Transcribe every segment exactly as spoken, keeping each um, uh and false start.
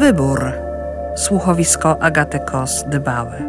Wybór. Słuchowisko Agaty Kos-Dybały.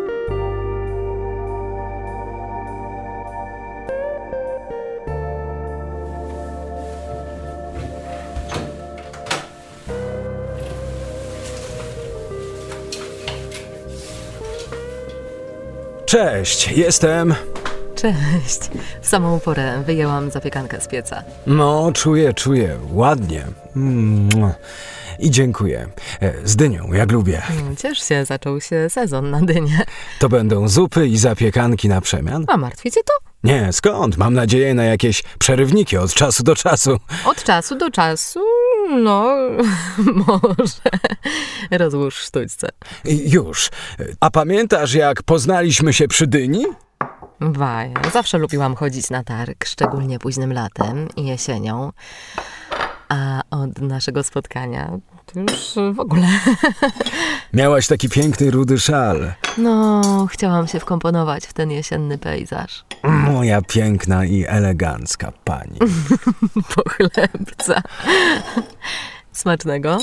Cześć, jestem... Cześć. W samą porę wyjęłam zapiekankę z pieca. No, czuję, czuję. Ładnie. Mm. I dziękuję. Z dynią, jak lubię. Ciesz się, zaczął się sezon na dynię. To będą zupy i zapiekanki na przemian? A martwi cię to? Nie, skąd? Mam nadzieję na jakieś przerywniki od czasu do czasu. Od czasu do czasu? No, może. Rozłóż sztućce. Już. A pamiętasz, jak poznaliśmy się przy dyni? Waj, zawsze lubiłam chodzić na targ, szczególnie późnym latem i jesienią. A od naszego spotkania to już w ogóle... Miałaś taki piękny rudy szal. No, chciałam się wkomponować w ten jesienny pejzaż. Moja piękna i elegancka pani. Pochlebca. Smacznego?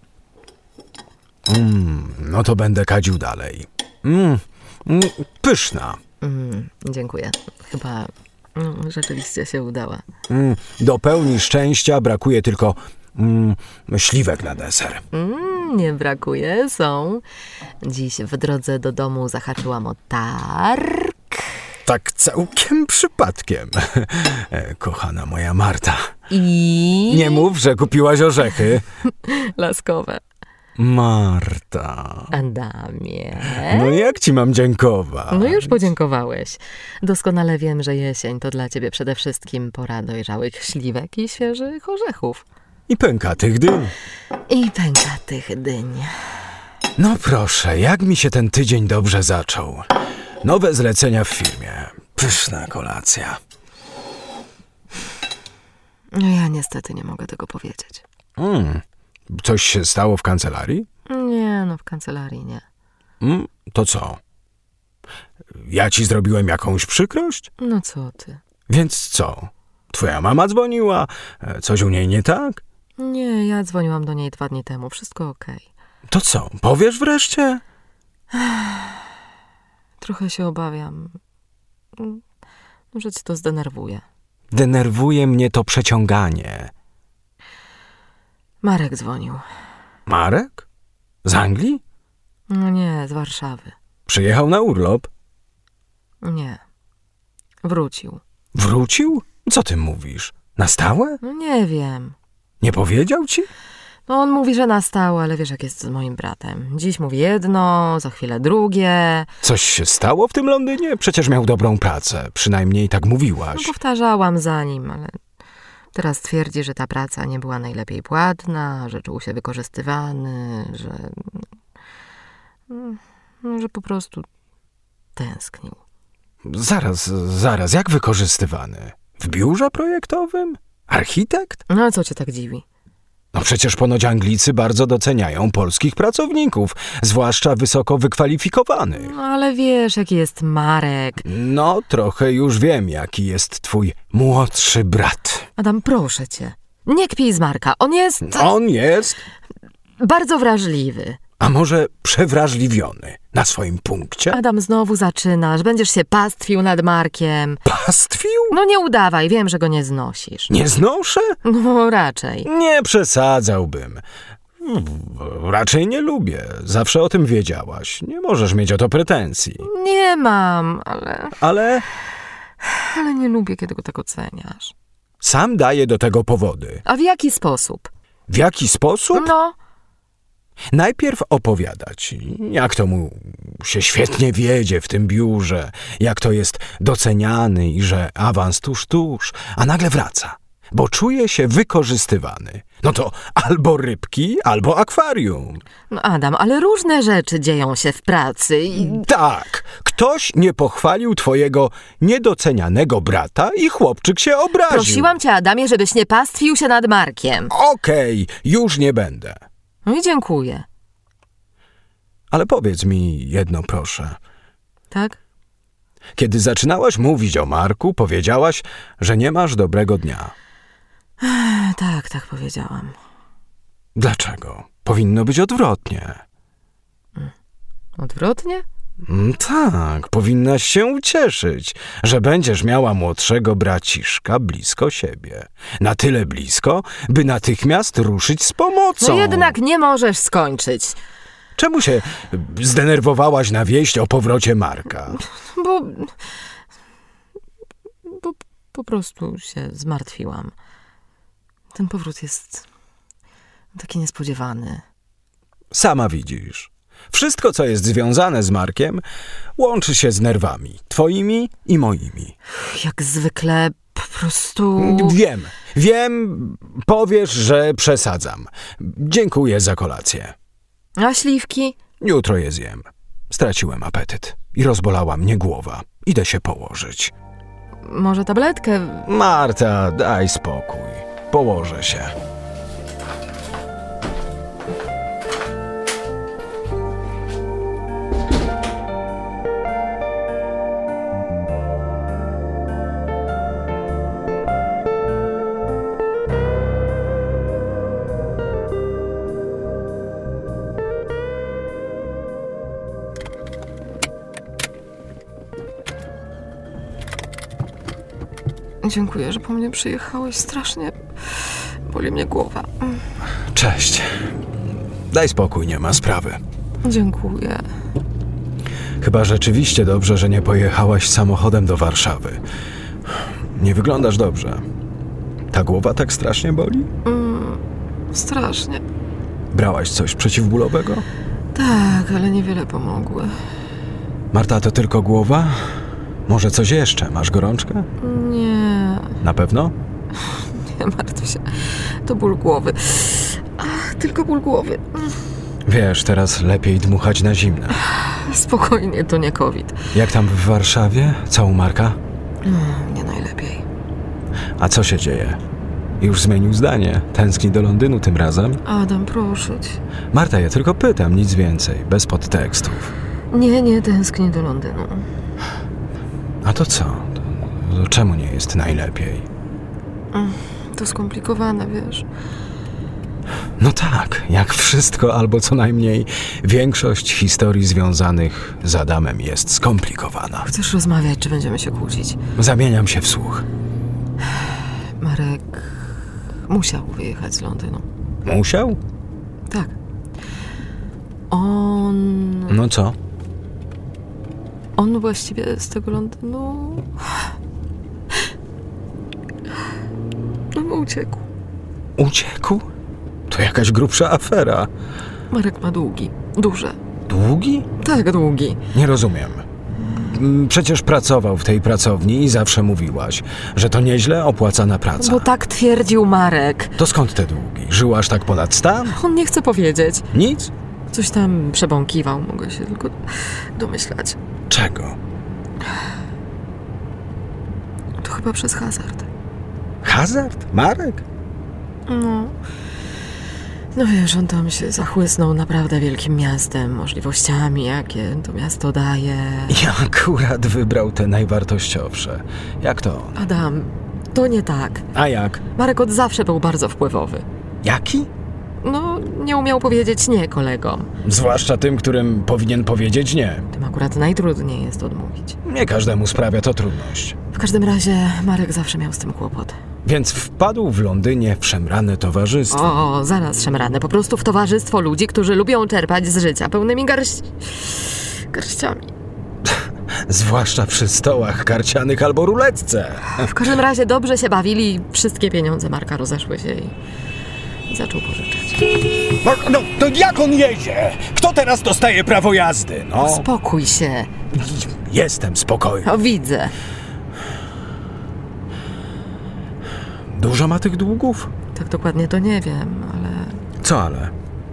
Mm, no to będę kadził dalej. Mm, mm, pyszna. Mm, dziękuję. Chyba mm, rzeczywiście się udała. Mm, do pełni szczęścia brakuje tylko mm, śliwek na deser. Mm, nie brakuje, są. Dziś w drodze do domu zahaczyłam o targ. Tak całkiem przypadkiem. Kochana moja Marta. I... Nie mów, że kupiłaś orzechy. Laskowe. Marta. Adamie. No jak ci mam dziękować? No już podziękowałeś. Doskonale wiem, że jesień to dla ciebie przede wszystkim pora dojrzałych śliwek i świeżych orzechów. I pękatych dyń. I pękatych dyń. No proszę, jak mi się ten tydzień dobrze zaczął. Nowe zlecenia w firmie. Pyszna kolacja. No ja niestety nie mogę tego powiedzieć. Mm. Coś się stało w kancelarii? Nie, no w kancelarii nie. Mm, to co? Ja ci zrobiłem jakąś przykrość? No co ty? Więc co? Twoja mama dzwoniła? Coś u niej nie tak? Nie, ja dzwoniłam do niej dwa dni temu. Wszystko okej. To co? Powiesz wreszcie? Trochę się obawiam, że cię to zdenerwuje. Denerwuje mnie to przeciąganie. Marek dzwonił. Marek? Z Anglii? No nie, z Warszawy. Przyjechał na urlop? Nie. Wrócił. Wrócił? Co ty mówisz? Na stałe? No nie wiem. Nie powiedział ci? No on mówi, że na stałe, ale wiesz jak jest z moim bratem. Dziś mówi jedno, za chwilę drugie. Coś się stało w tym Londynie? Przecież miał dobrą pracę. Przynajmniej tak mówiłaś. No powtarzałam za nim, ale teraz twierdzi, że ta praca nie była najlepiej płatna, że czuł się wykorzystywany, że... No, że po prostu tęsknił. Zaraz, zaraz, jak wykorzystywany? W biurze projektowym? Architekt? No a co cię tak dziwi? No przecież ponoć Anglicy bardzo doceniają polskich pracowników, zwłaszcza wysoko wykwalifikowanych. No ale wiesz, jaki jest Marek. No, trochę już wiem, jaki jest twój młodszy brat. Adam, proszę cię, nie kpij z Marka. On jest... On jest... bardzo wrażliwy. A może przewrażliwiony na swoim punkcie? Adam, znowu zaczynasz. Będziesz się pastwił nad Markiem. Pastwił? No nie udawaj, wiem, że go nie znosisz. Nie znoszę? No raczej. Nie przesadzałbym. Raczej nie lubię. Zawsze o tym wiedziałaś. Nie możesz mieć o to pretensji. Nie mam, ale... Ale... Ale nie lubię, kiedy go tak oceniasz. Sam daję do tego powody. A w jaki sposób? W jaki sposób? No... Najpierw opowiadać, jak to mu się świetnie wiedzie w tym biurze, jak to jest doceniany i że awans tuż, tuż, a nagle wraca, bo czuje się wykorzystywany. No to albo rybki, albo akwarium. No Adam, ale różne rzeczy dzieją się w pracy i... Tak, ktoś nie pochwalił twojego niedocenianego brata i chłopczyk się obraził. Prosiłam cię, Adamie, żebyś nie pastwił się nad Markiem. Okej, już nie będę. No i dziękuję. Ale powiedz mi jedno, proszę. Tak? Kiedy zaczynałaś mówić o Marku, powiedziałaś, że nie masz dobrego dnia. Tak, tak powiedziałam. Dlaczego? Powinno być odwrotnie. Odwrotnie? Mm, Tak, powinnaś się ucieszyć, że będziesz miała młodszego braciszka blisko siebie. Na tyle blisko, by natychmiast ruszyć z pomocą. No jednak nie możesz skończyć. Czemu się zdenerwowałaś na wieść o powrocie Marka? Bo... Bo po prostu się zmartwiłam. Ten powrót jest taki niespodziewany. Sama widzisz. Wszystko, co jest związane z Markiem, łączy się z nerwami. Twoimi i moimi. Jak zwykle po prostu... Wiem, wiem, powiesz, że przesadzam. Dziękuję za kolację. A śliwki? Jutro je zjem. Straciłem apetyt i rozbolała mnie głowa. Idę się położyć. Może tabletkę? Marta, daj spokój. Położę się. Dziękuję, że po mnie przyjechałeś. Strasznie boli mnie głowa. Cześć. Daj spokój, nie ma sprawy. Dziękuję. Chyba rzeczywiście dobrze, że nie pojechałaś samochodem do Warszawy. Nie wyglądasz dobrze. Ta głowa tak strasznie boli? Mm, strasznie. Brałaś coś przeciwbólowego? Tak, ale niewiele pomogły. Marta, to tylko głowa? Może coś jeszcze? Masz gorączkę? Nie, Na pewno? nie martw się. To ból głowy. Ach, tylko ból głowy. Wiesz, teraz lepiej dmuchać na zimne. Spokojnie, to nie COVID. Jak tam w Warszawie? Co u Marka? Mm, nie najlepiej. A co się dzieje? Już zmienił zdanie. Tęskni do Londynu tym razem? Adam, proszę cię. Marta, ja tylko pytam, nic więcej, bez podtekstów. Nie, nie tęsknię do Londynu. A to co? To, to czemu nie jest najlepiej? Mm, to skomplikowane, wiesz. No tak, jak wszystko, albo co najmniej większość historii związanych z Adamem jest skomplikowana. Chcesz rozmawiać, czy będziemy się kłócić? Zamieniam się w słuch. Marek musiał wyjechać z Londynu. Musiał? Tak. On... No co? On właściwie z tego Londynu... No uciekł. Uciekł? To jakaś grubsza afera. Marek ma długi. Duże. Długi? Tak, długi. Nie rozumiem. Mm, Przecież pracował w tej pracowni i zawsze mówiłaś, że to nieźle opłacana praca. Bo tak twierdził Marek. To skąd te długi? Żył aż tak ponad stan? On nie chce powiedzieć. Nic? Coś tam przebąkiwał, mogę się tylko domyślać. Czego? To chyba przez hazard. Hazard? Marek? No... No wiesz, on tam się zachłysnął naprawdę wielkim miastem, możliwościami, jakie to miasto daje. I akurat wybrał te najwartościowsze. Jak to on? Adam, to nie tak. A jak? Marek od zawsze był bardzo wpływowy. Jaki? No, nie umiał powiedzieć nie kolegom. Zwłaszcza tym, którym powinien powiedzieć nie. Tym akurat najtrudniej jest odmówić. Nie każdemu sprawia to trudność. W każdym razie Marek zawsze miał z tym kłopot. Więc wpadł w Londynie w szemrane towarzystwo. O, zaraz szemrane. Po prostu w towarzystwo ludzi, którzy lubią czerpać z życia pełnymi garść... garściami. Zwłaszcza przy stołach karcianych albo ruletce. W każdym razie dobrze się bawili i wszystkie pieniądze Marka rozeszły się i, i zaczął pożyczać. No, no, to jak on jedzie? Kto teraz dostaje prawo jazdy? No, Spokój się. jestem spokojny. O, widzę. Dużo ma tych długów? Tak dokładnie to nie wiem, ale... Co ale?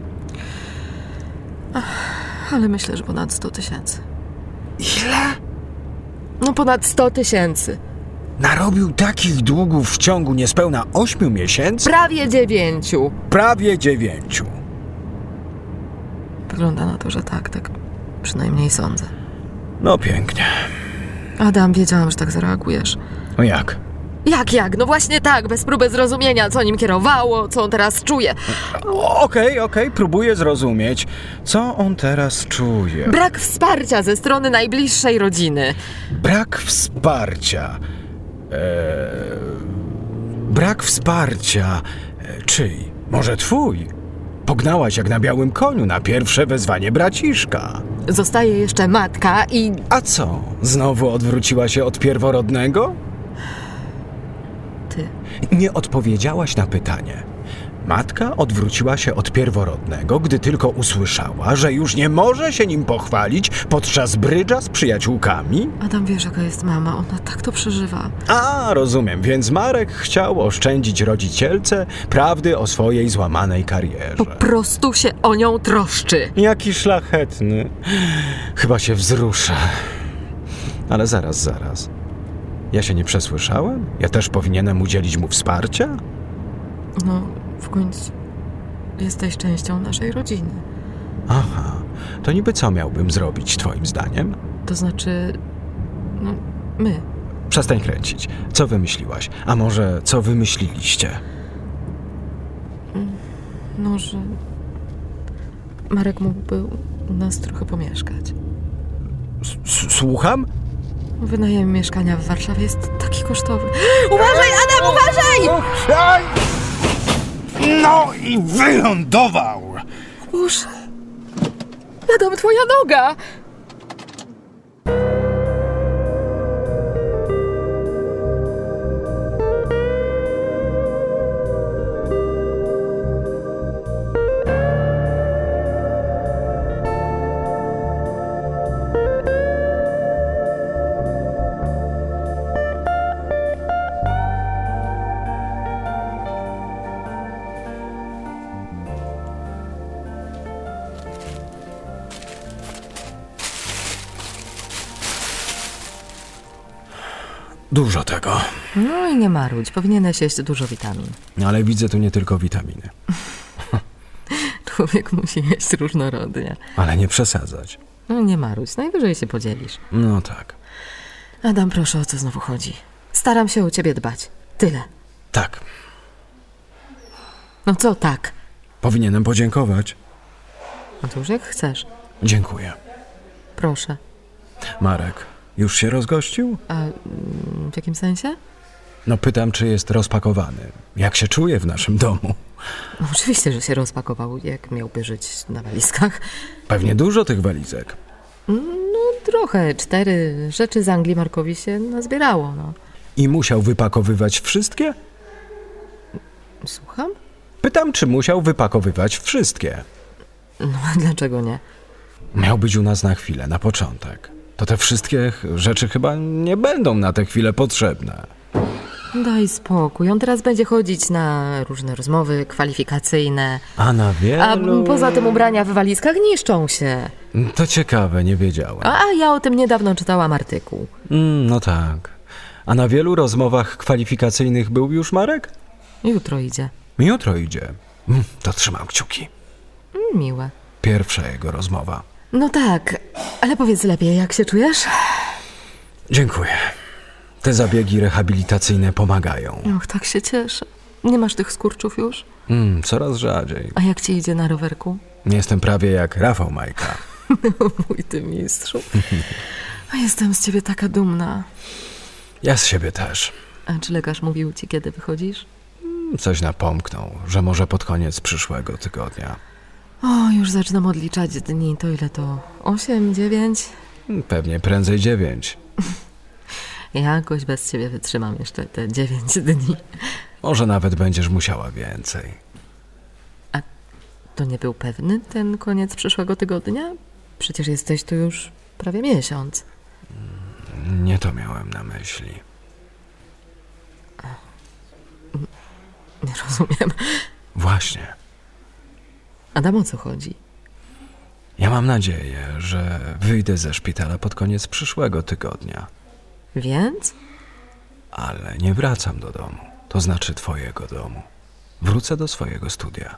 Ale myślę, że ponad sto tysięcy. Ile? No ponad sto tysięcy. Narobił takich długów w ciągu niespełna ośmiu miesięcy? Prawie dziewięciu. Prawie dziewięciu. Wygląda na to, że tak, tak przynajmniej sądzę. No pięknie. Adam, wiedziałam, że tak zareagujesz. No jak? Jak, jak? No właśnie tak, bez próby zrozumienia, co nim kierowało, co on teraz czuje. Okej, okej, próbuję zrozumieć, co on teraz czuje. Brak wsparcia ze strony najbliższej rodziny. Brak wsparcia. Eee, brak wsparcia. Eee, czyj? Może twój? Pognałaś jak na białym koniu na pierwsze wezwanie braciszka. Zostaje jeszcze matka i... A co? Znowu odwróciła się od pierworodnego? Ty. Nie odpowiedziałaś na pytanie. Matka odwróciła się od pierworodnego, gdy tylko usłyszała, że już nie może się nim pochwalić podczas brydża z przyjaciółkami? Adam, wiesz, jaka jest mama, ona tak to przeżywa. A, rozumiem, więc Marek chciał oszczędzić rodzicielce prawdy o swojej złamanej karierze. Po prostu się o nią troszczy. Jaki szlachetny. Chyba się wzruszę. Ale zaraz, zaraz. Ja się nie przesłyszałem? Ja też powinienem udzielić mu wsparcia? No, w końcu jesteś częścią naszej rodziny. Aha, to niby co miałbym zrobić, twoim zdaniem? To znaczy, no, my. Przestań kręcić. Co wymyśliłaś? A może co wymyśliliście? No, że Marek mógłby u nas trochę pomieszkać. S- Słucham? Wynajem mieszkania w Warszawie jest taki kosztowny. Uważaj, Adam, uważaj! Aj! No i wylądował! Boże, Adam, twoja noga! Dużo tego. No i nie marudź, powinieneś jeść dużo witamin. Ale widzę tu nie tylko witaminy. Człowiek musi jeść różnorodnie. Ale nie przesadzać. No nie marudź, najwyżej się podzielisz. No tak. Adam, proszę, o co znowu chodzi? Staram się o ciebie dbać. Tyle. Tak. No co tak? Powinienem podziękować. No to już jak chcesz. Dziękuję. Proszę. Marek, już się rozgościł? A mm, w jakim sensie? No pytam, czy jest rozpakowany. Jak się czuje w naszym domu? No oczywiście, że się rozpakował, jak miałby żyć na walizkach. Pewnie dużo tych walizek. No trochę, cztery rzeczy z Anglii Markowi się nazbierało, no. I musiał wypakowywać wszystkie? Słucham? Pytam, czy musiał wypakowywać wszystkie. No dlaczego nie? Miał być u nas na chwilę, na początek. To te wszystkie rzeczy chyba nie będą na tę chwilę potrzebne. Daj spokój, on teraz będzie chodzić na różne rozmowy kwalifikacyjne. A na wielu... A poza tym ubrania w walizkach niszczą się. To ciekawe, nie wiedziałem. A ja o tym niedawno czytałam artykuł. Mm, no tak. A na wielu rozmowach kwalifikacyjnych był już Marek? Jutro idzie. Jutro idzie. Mm, to trzymam kciuki. Mm, Miłe. Pierwsza jego rozmowa. No tak, ale powiedz lepiej, jak się czujesz? Dziękuję. Te zabiegi rehabilitacyjne pomagają. Och, tak się cieszę. Nie masz tych skurczów już? Mm, coraz rzadziej. A jak ci idzie na rowerku? Jestem prawie jak Rafał Majka. Mój ty mistrzu. A jestem z ciebie taka dumna. Ja z siebie też. A czy lekarz mówił ci, kiedy wychodzisz? Coś napomknął, że może pod koniec przyszłego tygodnia. O, już zaczynam odliczać dni. To ile to? Osiem, dziewięć? Pewnie prędzej dziewięć. Jakoś bez ciebie wytrzymam jeszcze te dziewięć dni. Może nawet będziesz musiała więcej. A to nie był pewny ten koniec przyszłego tygodnia? Przecież jesteś tu już prawie miesiąc. Nie to miałem na myśli. Nie rozumiem. Właśnie. Adam, o co chodzi? Ja mam nadzieję, że wyjdę ze szpitala pod koniec przyszłego tygodnia. Więc? Ale nie wracam do domu. To znaczy twojego domu. Wrócę do swojego studia.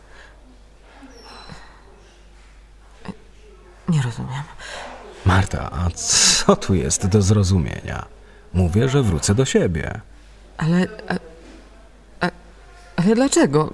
Nie rozumiem. Marta, a co tu jest do zrozumienia? Mówię, że wrócę do siebie. Ale... A, a, ale dlaczego?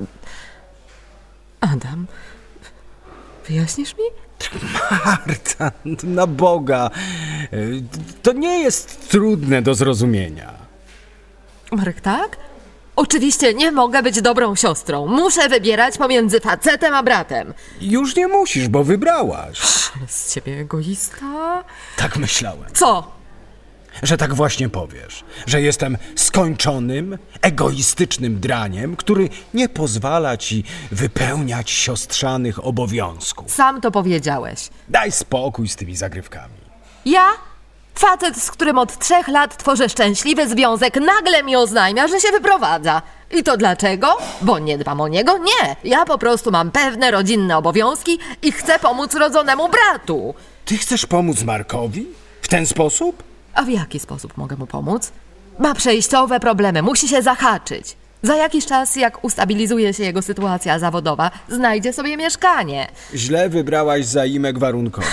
Adam, wyjaśnisz mi? Marta, na Boga, to nie jest trudne do zrozumienia. Marek, tak? Oczywiście nie mogę być dobrą siostrą. Muszę wybierać pomiędzy facetem a bratem. Już nie musisz, bo wybrałaś. Ale z ciebie egoista. Tak myślałem, Co? że tak właśnie powiesz, że jestem skończonym, egoistycznym draniem, który nie pozwala ci wypełniać siostrzanych obowiązków. Sam to powiedziałeś. Daj spokój z tymi zagrywkami. Ja? Facet, z którym od trzech lat tworzę szczęśliwy związek, nagle mi oznajmia, że się wyprowadza. I to dlaczego? Bo nie dbam o niego? Nie. Ja po prostu mam pewne rodzinne obowiązki i chcę pomóc rodzonemu bratu. Ty chcesz pomóc Markowi? W ten sposób? A w jaki sposób mogę mu pomóc? Ma przejściowe problemy, musi się zahaczyć. Za jakiś czas, jak ustabilizuje się jego sytuacja zawodowa, znajdzie sobie mieszkanie. Źle wybrałaś zaimek warunkowy.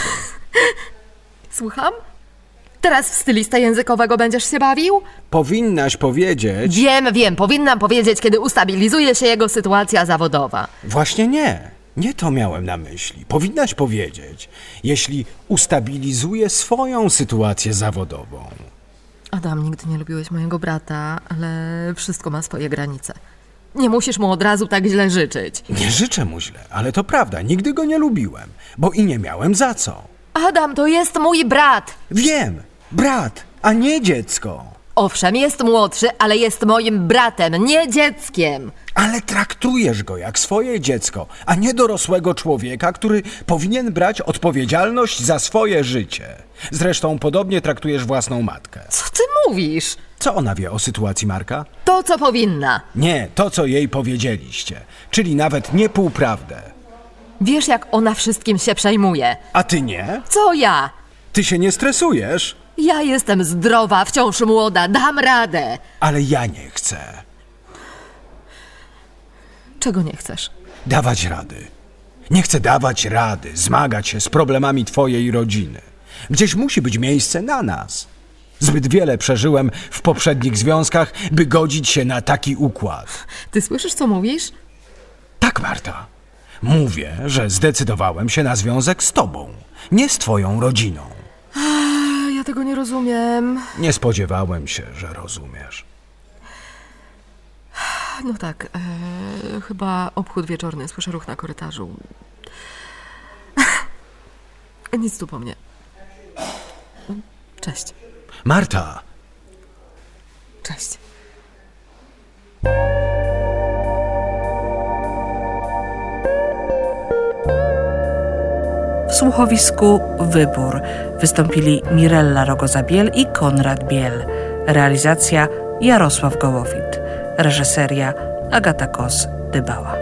Słucham? Teraz w stylista językowego będziesz się bawił? Powinnaś powiedzieć... Wiem, wiem, powinnam powiedzieć, kiedy ustabilizuje się jego sytuacja zawodowa. Właśnie nie. Nie to miałem na myśli. Powinnaś powiedzieć, jeśli ustabilizuje swoją sytuację zawodową. Adam, nigdy nie lubiłeś mojego brata, ale wszystko ma swoje granice. Nie musisz mu od razu tak źle życzyć. Nie życzę mu źle, ale to prawda, nigdy go nie lubiłem, bo i nie miałem za co. Adam, to jest mój brat. Wiem, brat, a nie dziecko. Owszem, jest młodszy, ale jest moim bratem, nie dzieckiem. Ale traktujesz go jak swoje dziecko, a nie dorosłego człowieka, który powinien brać odpowiedzialność za swoje życie. Zresztą podobnie traktujesz własną matkę. Co ty mówisz? Co ona wie o sytuacji Marka? To, co powinna. Nie, to co jej powiedzieliście, czyli nawet nie półprawdę. Wiesz, jak ona wszystkim się przejmuje. A ty nie? Co ja? Ty się nie stresujesz? Ja jestem zdrowa, wciąż młoda, dam radę. Ale ja nie chcę. Czego nie chcesz? Dawać rady. Nie chcę dawać rady, zmagać się z problemami twojej rodziny. Gdzieś musi być miejsce na nas. Zbyt wiele przeżyłem w poprzednich związkach, by godzić się na taki układ. Ty słyszysz, co mówisz? Tak, Marta. Mówię, że zdecydowałem się na związek z tobą, nie z twoją rodziną. Ja tego nie rozumiem. Nie spodziewałem się, że rozumiesz. No tak, e, chyba obchód wieczorny, słyszę ruch na korytarzu. Nic tu po mnie. Cześć. Marta! Cześć. W słuchowisku Wybór wystąpili Mirella Rogoza-Biel i Konrad Biel. Realizacja Jarosław Gołowit. Reżyseria Agata Kos-Dybała.